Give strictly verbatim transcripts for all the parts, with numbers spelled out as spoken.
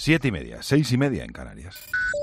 Siete y media, seis y media en Canarias.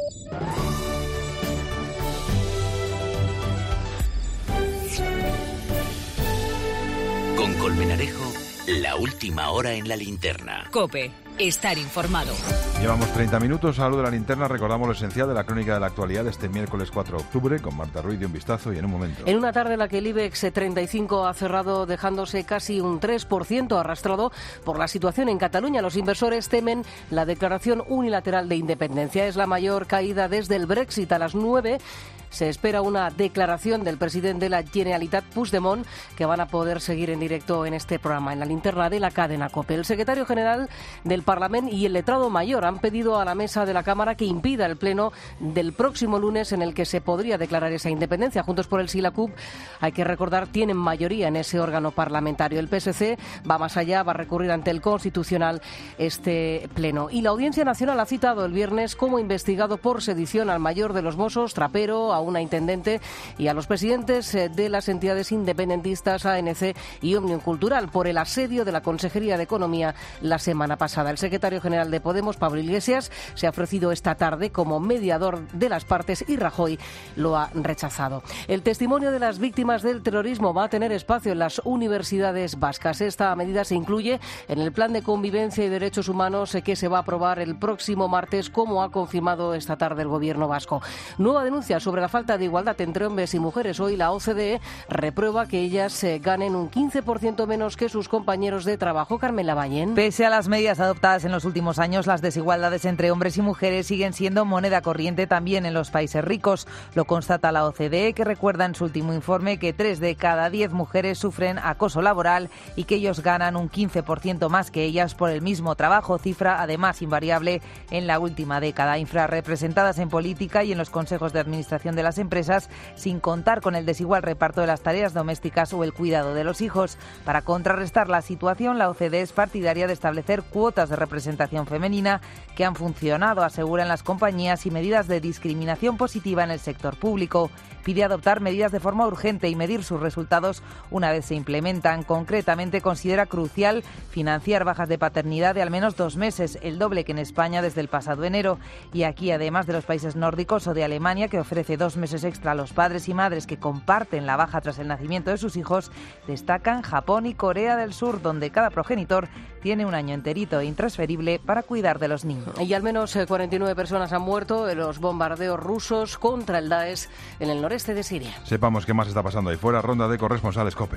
Con Colmenarejo, la última hora en la linterna. COPE, estar informado. Llevamos treinta minutos a la luz de la linterna. Recordamos lo esencial de la crónica de la actualidad de este miércoles cuatro de octubre con Marta Ruiz de Un Vistazo y en un momento. En una tarde en la que el IBEX treinta y cinco ha cerrado dejándose casi un tres por ciento arrastrado por la situación en Cataluña. Los inversores temen la declaración unilateral de independencia. Es la mayor caída desde el Brexit. A las nueve se espera una declaración del presidente de la Generalitat, Puigdemont, que van a poder seguir en directo en este programa, en la linterna de la cadena COPE. El secretario general del Parlamento y el letrado mayor han pedido a la mesa de la Cámara que impida el pleno del próximo lunes en el que se podría declarar esa independencia. Juntos por el Sí y la CUP, hay que recordar, tienen mayoría en ese órgano parlamentario. El P S C va más allá, va a recurrir ante el Constitucional este pleno. Y la Audiencia Nacional ha citado el viernes como investigado por sedición al mayor de los Mossos, Trapero, a una intendente y a los presidentes de las entidades independentistas A N C y Òmnium Cultural por el asedio de la Consejería de Economía la semana pasada. El secretario general de Podemos, Pablo Iglesias, se ha ofrecido esta tarde como mediador de las partes y Rajoy lo ha rechazado. El testimonio de las víctimas del terrorismo va a tener espacio en las universidades vascas. Esta medida se incluye en el Plan de Convivencia y Derechos Humanos que se va a aprobar el próximo martes, como ha confirmado esta tarde el Gobierno vasco. Nueva denuncia sobre la falta de igualdad entre hombres y mujeres. Hoy la O C D E reprueba que ellas eh, ganen un quince por ciento menos que sus compañeros de trabajo. Carmen Lavallén. Pese a las medidas adoptadas en los últimos años, las desigualdades entre hombres y mujeres siguen siendo moneda corriente también en los países ricos. Lo constata la O C D E, que recuerda en su último informe que tres de cada diez mujeres sufren acoso laboral y que ellos ganan un quince por ciento más que ellas por el mismo trabajo, cifra además invariable en la última década. Infrarrepresentadas en política y en los consejos de administración de las empresas, sin contar con el desigual reparto de las tareas domésticas o el cuidado de los hijos. Para contrarrestar la situación, la O C D E es partidaria de establecer cuotas de representación femenina que han funcionado, aseguran las compañías, y medidas de discriminación positiva en el sector público. Pide adoptar medidas de forma urgente y medir sus resultados una vez se implementan. Concretamente, considera crucial financiar bajas de paternidad de al menos dos meses, el doble que en España desde el pasado enero. Y aquí, además de los países nórdicos o de Alemania, que ofrece dos meses extra a los padres y madres que comparten la baja tras el nacimiento de sus hijos, destacan Japón y Corea del Sur, donde cada progenitor tiene un año enterito e intransferible para cuidar de los niños. Y al menos cuarenta y nueve personas han muerto en los bombardeos rusos contra el Daesh en el noreste de Siria. Sepamos qué más está pasando ahí fuera. Ronda de corresponsales COPE.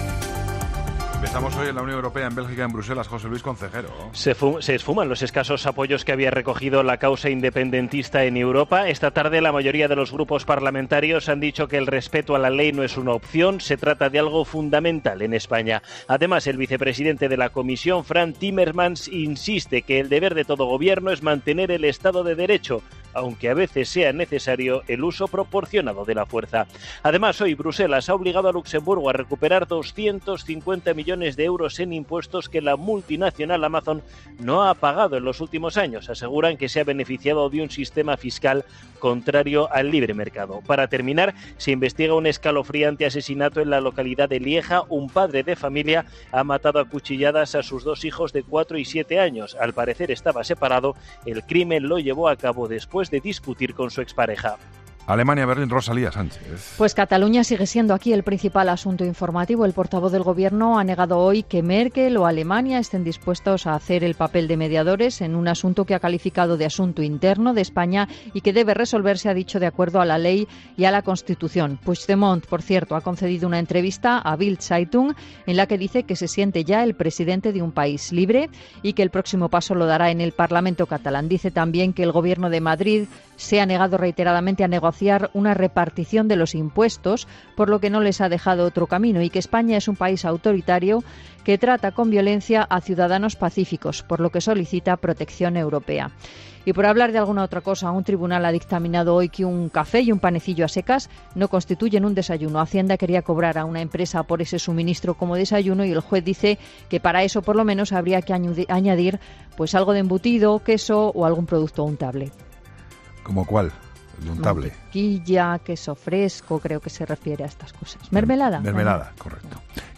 Empezamos hoy en la Unión Europea, en Bélgica, en Bruselas. José Luis Concejero. Se, se esfuman los escasos apoyos que había recogido la causa independentista en Europa. Esta tarde la mayoría de los grupos parlamentarios han dicho que el respeto a la ley no es una opción, se trata de algo fundamental en España. Además, el vicepresidente de la Comisión, Frans Timmermans, insiste que el deber de todo gobierno es mantener el Estado de Derecho, aunque a veces sea necesario el uso proporcionado de la fuerza. Además, hoy Bruselas ha obligado a Luxemburgo a recuperar doscientos cincuenta millones de euros en impuestos que la multinacional Amazon no ha pagado en los últimos años. Aseguran que se ha beneficiado de un sistema fiscal contrario al libre mercado. Para terminar, se investiga un escalofriante asesinato en la localidad de Lieja. Un padre de familia ha matado a cuchilladas a sus dos hijos de cuatro y siete años. Al parecer estaba separado. El crimen lo llevó a cabo después de discutir con su expareja. Alemania, Berlín, Rosalía Sánchez. Pues Cataluña sigue siendo aquí el principal asunto informativo. El portavoz del Gobierno ha negado hoy que Merkel o Alemania estén dispuestos a hacer el papel de mediadores en un asunto que ha calificado de asunto interno de España y que debe resolverse, ha dicho, de acuerdo a la ley y a la Constitución. Puigdemont, por cierto, ha concedido una entrevista a Bild Zeitung en la que dice que se siente ya el presidente de un país libre y que el próximo paso lo dará en el Parlamento catalán. Dice también que el Gobierno de Madrid se ha negado reiteradamente a negociar una repartición de los impuestos, por lo que no les ha dejado otro camino, y que España es un país autoritario que trata con violencia a ciudadanos pacíficos, por lo que solicita protección europea. Y por hablar de alguna otra cosa, un tribunal ha dictaminado hoy que un café y un panecillo a secas no constituyen un desayuno. Hacienda quería cobrar a una empresa por ese suministro como desayuno y el juez dice que para eso por lo menos habría que añadir pues algo de embutido, queso o algún producto untable. ¿Cómo cuál? El untable. Mantequilla, queso fresco, creo que se refiere a estas cosas. ¿Mermelada? Mermelada, correcto.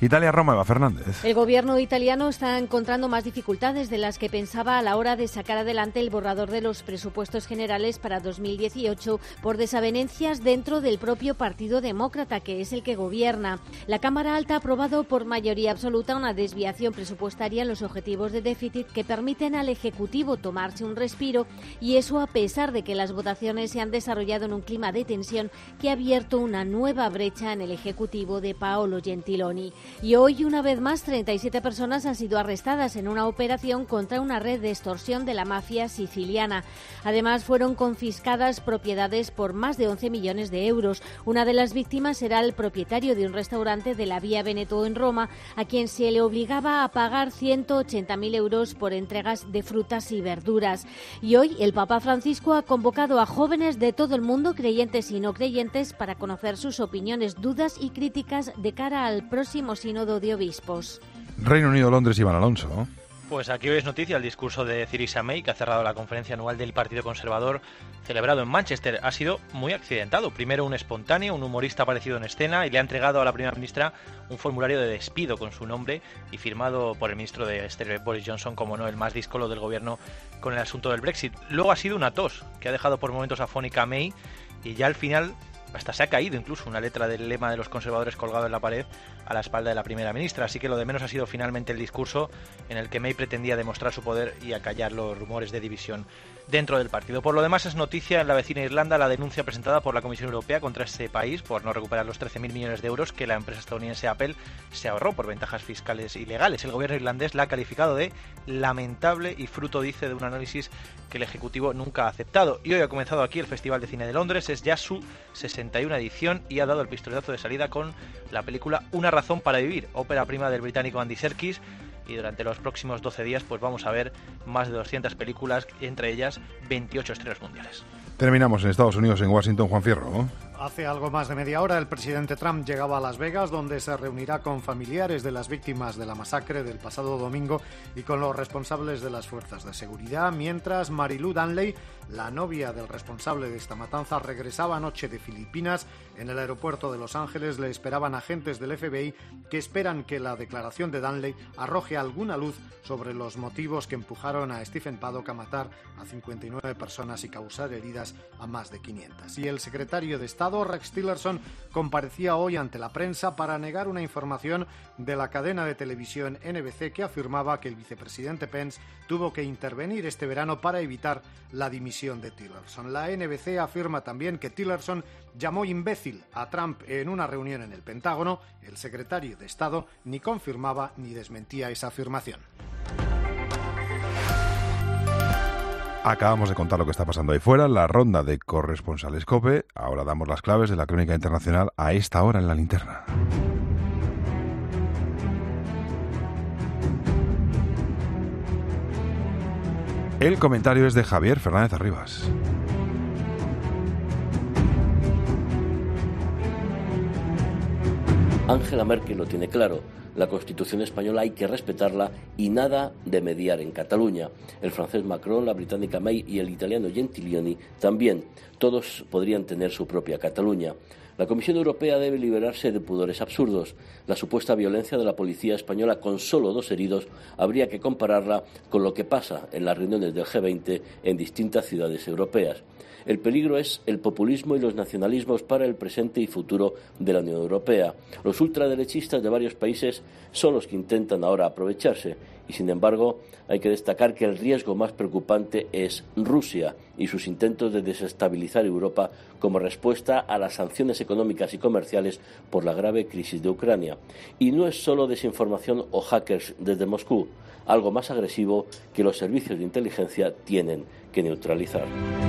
Italia-Roma, Eva Fernández. El gobierno italiano está encontrando más dificultades de las que pensaba a la hora de sacar adelante el borrador de los presupuestos generales para dos mil dieciocho por desavenencias dentro del propio Partido Demócrata, que es el que gobierna. La Cámara Alta ha aprobado por mayoría absoluta una desviación presupuestaria en los objetivos de déficit que permiten al Ejecutivo tomarse un respiro, y eso a pesar de que las votaciones se han desarrollado en un clima de tensión que ha abierto una nueva brecha en el Ejecutivo de Paolo Gentiloni. Y hoy, una vez más, treinta y siete personas han sido arrestadas en una operación contra una red de extorsión de la mafia siciliana. Además, fueron confiscadas propiedades por más de once millones de euros. Una de las víctimas era el propietario de un restaurante de la Vía Veneto en Roma, a quien se le obligaba a pagar ciento ochenta mil euros por entregas de frutas y verduras. Y hoy, el Papa Francisco ha convocado a jóvenes de todo el mundo, creyentes y no creyentes, para conocer sus opiniones, dudas y críticas de cara al próximo Sínodo de Obispos. Reino Unido, Londres, Iván Alonso. Pues aquí hoy es noticia el discurso de Theresa May, que ha cerrado la conferencia anual del Partido Conservador celebrado en Manchester. Ha sido muy accidentado. Primero un espontáneo, un humorista aparecido en escena, y le ha entregado a la primera ministra un formulario de despido con su nombre y firmado por el ministro de Exterior, Boris Johnson, como no, el más díscolo del gobierno con el asunto del Brexit. Luego ha sido una tos que ha dejado por momentos afónica a May, y ya al final hasta se ha caído incluso una letra del lema de los conservadores colgado en la pared a la espalda de la primera ministra. Así que lo de menos ha sido finalmente el discurso en el que May pretendía demostrar su poder y acallar los rumores de división dentro del partido. Por lo demás, es noticia en la vecina Irlanda la denuncia presentada por la Comisión Europea contra ese país por no recuperar los trece mil millones de euros que la empresa estadounidense Apple se ahorró por ventajas fiscales ilegales. El gobierno irlandés la ha calificado de lamentable y fruto, dice, de un análisis que el Ejecutivo nunca ha aceptado. Y hoy ha comenzado aquí el Festival de Cine de Londres, es ya su sesenta y una edición, y ha dado el pistoletazo de salida con la película Una razón para vivir, ópera prima del británico Andy Serkis. Y durante los próximos doce días pues vamos a ver más de doscientas películas, entre ellas veintiocho estrenos mundiales. Terminamos en Estados Unidos, en Washington, Juan Fierro. Hace algo más de media hora el presidente Trump llegaba a Las Vegas, donde se reunirá con familiares de las víctimas de la masacre del pasado domingo y con los responsables de las fuerzas de seguridad, mientras Marilou Danley, la novia del responsable de esta matanza, regresaba anoche de Filipinas. En el aeropuerto de Los Ángeles le esperaban agentes del F B I que esperan que la declaración de Danley arroje alguna luz sobre los motivos que empujaron a Stephen Paddock a matar a cincuenta y nueve personas y causar heridas a más de quinientas. Y el secretario de Estado, Rex Tillerson, comparecía hoy ante la prensa para negar una información de la cadena de televisión N B C que afirmaba que el vicepresidente Pence tuvo que intervenir este verano para evitar la dimisión de Tillerson. La N B C afirma también que Tillerson llamó imbécil a Trump en una reunión en el Pentágono. El secretario de Estado ni confirmaba ni desmentía esa afirmación. Acabamos de contar lo que está pasando ahí fuera, la ronda de corresponsales COPE. Ahora damos las claves de la crónica internacional a esta hora en la linterna. El comentario es de Javier Fernández Arribas. Angela Merkel lo tiene claro. La Constitución española hay que respetarla y nada de mediar en Cataluña. El francés Macron, la británica May y el italiano Gentiloni también. Todos podrían tener su propia Cataluña. La Comisión Europea debe liberarse de pudores absurdos. La supuesta violencia de la policía española con solo dos heridos habría que compararla con lo que pasa en las reuniones del G veinte en distintas ciudades europeas. El peligro es el populismo y los nacionalismos para el presente y futuro de la Unión Europea. Los ultraderechistas de varios países son los que intentan ahora aprovecharse y, sin embargo, hay que destacar que el riesgo más preocupante es Rusia y sus intentos de desestabilizar Europa como respuesta a las sanciones económicas y comerciales por la grave crisis de Ucrania. Y no es solo desinformación o hackers desde Moscú, algo más agresivo que los servicios de inteligencia tienen que neutralizar.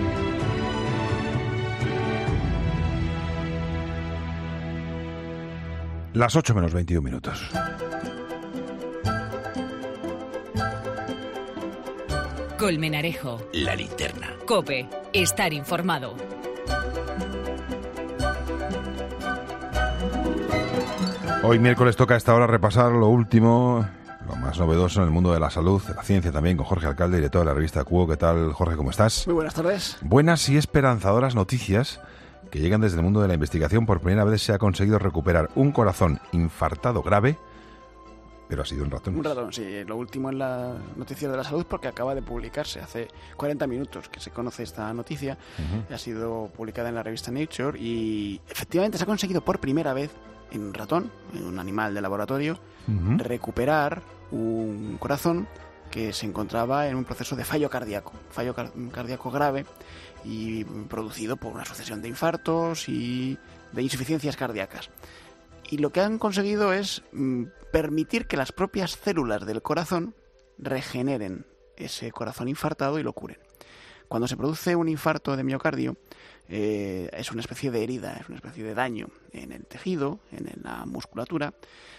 Las ocho menos veintiún minutos. Colmenarejo. La linterna. COPE. Estar informado. Hoy miércoles toca a esta hora repasar lo último, lo más novedoso en el mundo de la salud, de la ciencia también, con Jorge Alcalde, director de la revista Q O. ¿Qué tal, Jorge? ¿Cómo estás? Muy buenas tardes. Buenas y esperanzadoras noticias que llegan desde el mundo de la investigación. Por primera vez se ha conseguido recuperar un corazón infartado grave Pero ha sido un ratón. Un ratón, sí. Lo último en la noticia de la salud, porque acaba de publicarse hace cuarenta minutos que se conoce esta noticia. Uh-huh. Ha sido publicada en la revista Nature y efectivamente se ha conseguido por primera vez en un ratón, en un animal de laboratorio, uh-huh. recuperar un corazón que se encontraba en un proceso de fallo cardíaco, fallo car- cardíaco grave y producido por una sucesión de infartos y de insuficiencias cardíacas. Y lo que han conseguido es mm, permitir que las propias células del corazón regeneren ese corazón infartado y lo curen. Cuando se produce un infarto de miocardio, eh, es una especie de herida, es una especie de daño en el tejido, en la musculatura,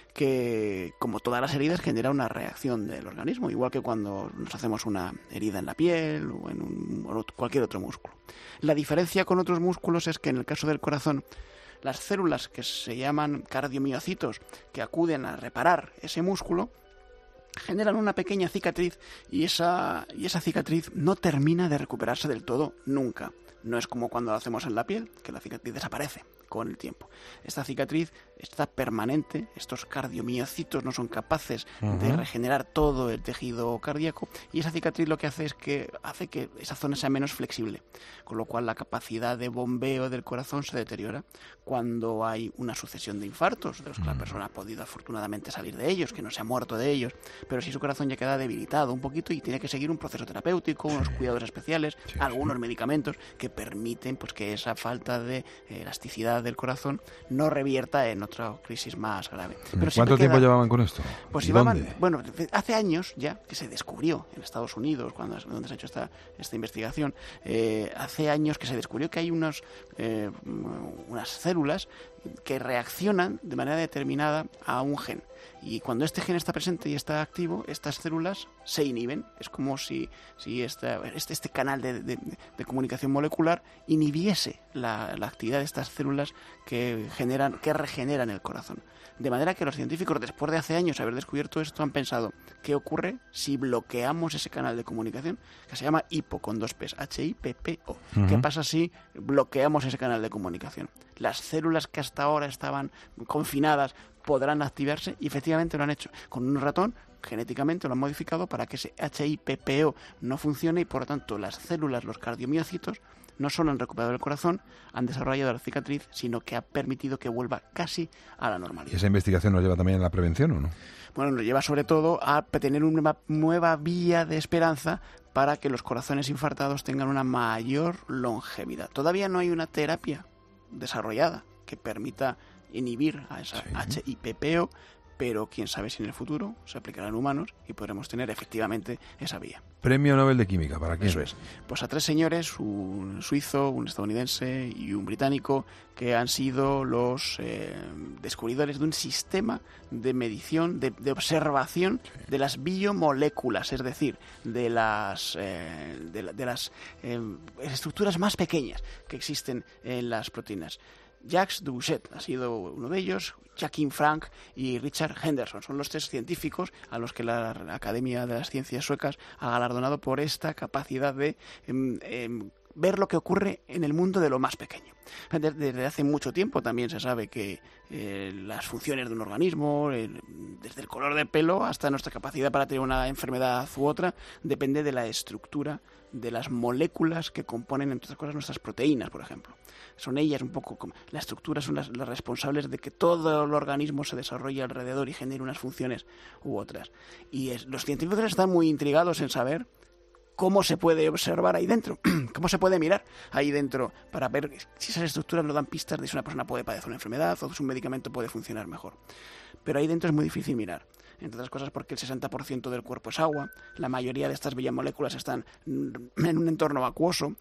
que, como todas las heridas, genera una reacción del organismo, igual que cuando nos hacemos una herida en la piel o en un, o cualquier otro músculo. La diferencia con otros músculos es que en el caso del corazón, las células que se llaman cardiomiocitos, que acuden a reparar ese músculo, generan una pequeña cicatriz y esa, y esa cicatriz no termina de recuperarse del todo nunca. No es como cuando lo hacemos en la piel, que la cicatriz desaparece con el tiempo. Esta cicatriz está permanente, estos cardiomiocitos no son capaces uh-huh. de regenerar todo el tejido cardíaco y esa cicatriz lo que hace es que hace que esa zona sea menos flexible, con lo cual la capacidad de bombeo del corazón se deteriora cuando hay una sucesión de infartos, de los que uh-huh. la persona ha podido afortunadamente salir de ellos, que no se ha muerto de ellos, pero si su corazón ya queda debilitado un poquito y tiene que seguir un proceso terapéutico, unos cuidados especiales, sí, algunos sí. medicamentos que permiten pues que esa falta de elasticidad del corazón no revierta en otra crisis más grave. Pero ¿cuánto tiempo queda... llevaban con esto? Pues llevaban, bueno, hace años ya que se descubrió en Estados Unidos, cuando donde se ha hecho esta, esta investigación, eh, hace años que se descubrió que hay unos, eh, unas células que reaccionan de manera determinada a un gen. Y cuando este gen está presente y está activo, estas células se inhiben. Es como si, si esta, este, este canal de, de, de comunicación molecular inhibiese la, la actividad de estas células que generan, que regeneran el corazón. De manera que los científicos, después de hace años haber descubierto esto, han pensado, ¿qué ocurre si bloqueamos ese canal de comunicación? Que se llama hipo, con dos P's, H I P P O. Uh-huh. ¿Qué pasa si bloqueamos ese canal de comunicación? Las células que hasta ahora estaban confinadas podrán activarse y efectivamente lo han hecho. Con un ratón, genéticamente lo han modificado para que ese H I P P O no funcione y por lo tanto las células, los cardiomiocitos, no solo han recuperado el corazón, han desarrollado la cicatriz, sino que ha permitido que vuelva casi a la normalidad. ¿Y esa investigación nos lleva también a la prevención o no? Bueno, nos lleva sobre todo a tener una nueva vía de esperanza para que los corazones infartados tengan una mayor longevidad. Todavía no hay una terapia desarrollada que permita inhibir a esa sí. H I P P O, pero quién sabe si en el futuro se aplicará en humanos y podremos tener efectivamente esa vía. Premio Nobel de Química, ¿para quién? Eso es. Pues a tres señores, un suizo, un estadounidense y un británico, que han sido los eh, descubridores de un sistema de medición, de, de observación sí. de las biomoléculas, es decir, de las, eh, de, la, de las eh, estructuras más pequeñas que existen en las proteínas. Jacques Dubochet ha sido uno de ellos, Joachim Frank y Richard Henderson. Son los tres científicos a los que la Academia de las Ciencias Suecas ha galardonado por esta capacidad de eh, eh, ver lo que ocurre en el mundo de lo más pequeño. Desde hace mucho tiempo también se sabe que eh, las funciones de un organismo, eh, desde el color del pelo hasta nuestra capacidad para tener una enfermedad u otra, depende de la estructura de las moléculas que componen, entre otras cosas, nuestras proteínas, por ejemplo. Son ellas un poco como la estructura, son las, las responsables de que todo el organismo se desarrolle alrededor y genere unas funciones u otras. Y es, los científicos están muy intrigados en saber cómo se puede observar ahí dentro, cómo se puede mirar ahí dentro para ver si esas estructuras nos dan pistas de si una persona puede padecer una enfermedad o si un medicamento puede funcionar mejor. Pero ahí dentro es muy difícil mirar, entre otras cosas porque el sesenta por ciento del cuerpo es agua, la mayoría de estas biomoléculas están en un entorno acuoso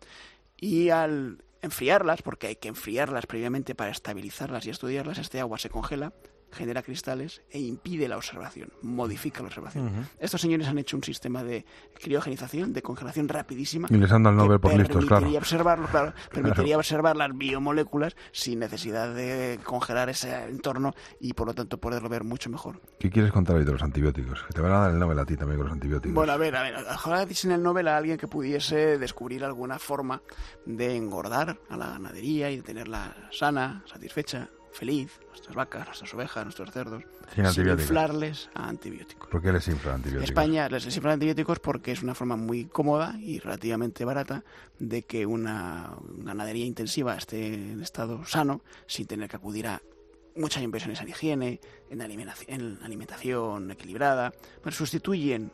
y al enfriarlas, porque hay que enfriarlas previamente para estabilizarlas y estudiarlas, este agua se congela, genera cristales e impide la observación, modifica la observación. Uh-huh. Estos señores han hecho un sistema de criogenización, de congelación rapidísima. Y les han dado el Nobel por listos, claro. Observarlo, claro. Permitiría claro. observar las biomoléculas sin necesidad de congelar ese entorno y por lo tanto poderlo ver mucho mejor. ¿Qué quieres contar hoy de los antibióticos? Que te van a dar el Nobel a ti también con los antibióticos. Bueno, a ver, a ver, ojalá dicen el Nobel a alguien que pudiese descubrir alguna forma de engordar a la ganadería y de tenerla sana, satisfecha. feliz, nuestras vacas, nuestras ovejas, nuestros cerdos, sin, sin inflarles a antibióticos. ¿Por qué les inflan antibióticos? España les infla antibióticos porque es una forma muy cómoda y relativamente barata de que una ganadería intensiva esté en estado sano sin tener que acudir a muchas inversiones en higiene, en alimentación, en alimentación equilibrada. Pues sustituyen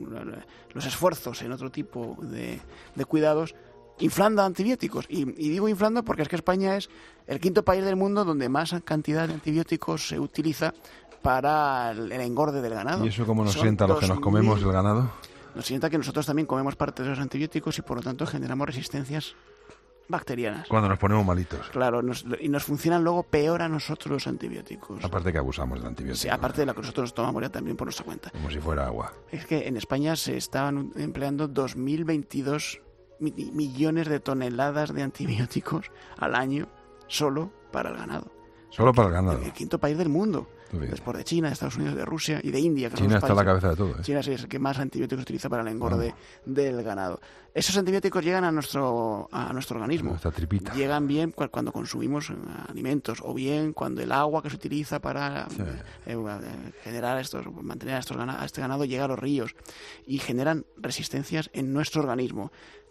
los esfuerzos en otro tipo de, de cuidados inflando antibióticos. Y, y digo inflando porque es que España es el quinto país del mundo donde más cantidad de antibióticos se utiliza para el, el engorde del ganado. ¿Y eso cómo nos sienta a los que nos comemos el ganado? Nos sienta que nosotros también comemos parte de los antibióticos y por lo tanto generamos resistencias bacterianas. Cuando nos ponemos malitos. Claro, nos, y nos funcionan luego peor a nosotros los antibióticos. Aparte que abusamos del antibiótico. Sí, aparte de lo que nosotros tomamos ya también por nuestra cuenta. Como si fuera agua. Es que en España se estaban empleando dos mil veintidós millones de toneladas de antibióticos al año solo para el ganado. Solo para el ganado. El, el quinto país del mundo. Después de China, de Estados Unidos, de Rusia y de India. Que China está a la cabeza de todo. ¿eh? China sí es el que más antibióticos utiliza para el engorde no. del ganado. Esos antibióticos llegan a nuestro a nuestro organismo. Nuestra tripita. Llegan bien cuando consumimos alimentos o bien cuando el agua que se utiliza para sí. eh, generar estos, mantener a, estos, a este ganado llega a los ríos y generan resistencias en nuestro organismo.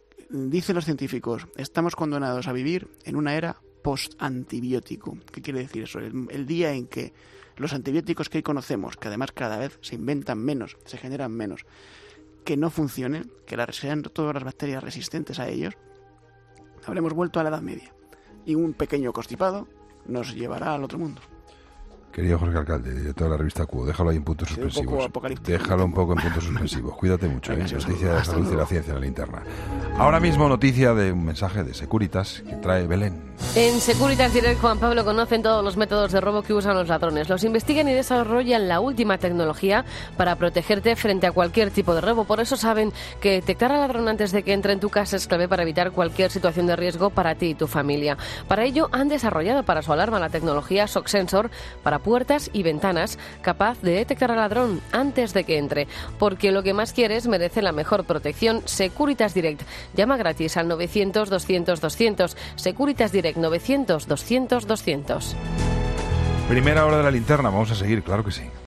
Dicen los científicos, estamos condenados a vivir en una era post-antibiótico. ¿Qué quiere decir eso? El, el día en que los antibióticos que hoy conocemos, que además cada vez se inventan menos, se generan menos, que no funcionen, que las, sean todas las bacterias resistentes a ellos, habremos vuelto a la Edad Media. Y un pequeño constipado nos llevará al otro mundo. Querido Jorge Alcalde, director de la revista Q, déjalo ahí en puntos sí, suspensivos. Un déjalo un poco en puntos suspensivos. Cuídate mucho, ¿eh? Noticia de la salud y la ciencia en la linterna. Ahora mismo noticia de un mensaje de Securitas que trae Belén. En Securitas Direct, Juan Pablo, conocen todos los métodos de robo que usan los ladrones. Los investigan y desarrollan la última tecnología para protegerte frente a cualquier tipo de robo. Por eso saben que detectar al ladrón antes de que entre en tu casa es clave para evitar cualquier situación de riesgo para ti y tu familia. Para ello han desarrollado para su alarma la tecnología Shock Sensor para puertas y ventanas, capaz de detectar al ladrón antes de que entre. Porque lo que más quieres merece la mejor protección. Securitas Direct. Llama gratis al novecientos doscientos doscientos. Securitas Direct novecientos doscientos doscientos. Primera hora de la linterna. Vamos a seguir, claro que sí.